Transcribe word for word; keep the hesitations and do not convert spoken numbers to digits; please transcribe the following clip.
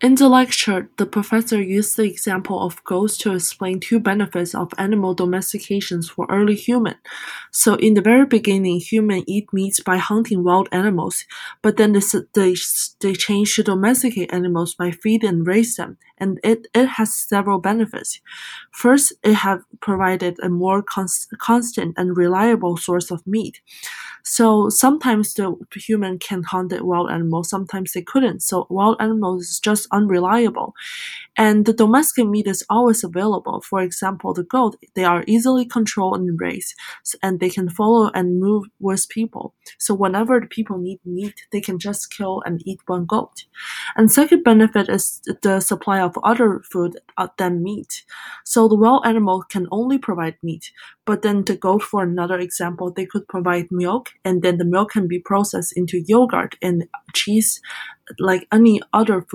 In the lecture, the professor used the example of goats to explain two benefits of animal domestications for early humans. So in the very beginning, humans eat meat by hunting wild animals, but then they, they, they changed to domesticate animals by feeding and raise them, and it, it has several benefits. First, it has provided a more cons- constant and reliable source of meat. So sometimes the human can hunt the wild animals, sometimes they couldn't. So wild animals is just unreliable. And the domestic meat is always available. For example, the goat, they are easily controlled and raised, and they can follow and move with people. So whenever the people need meat, they can just kill and eat one goat. And second benefit is the supply of other food uh, than meat. So the wild animal can only provide meat, but then the goat, for another example, they could provide milk, and then the milk can be processed into yogurt and cheese, like any other food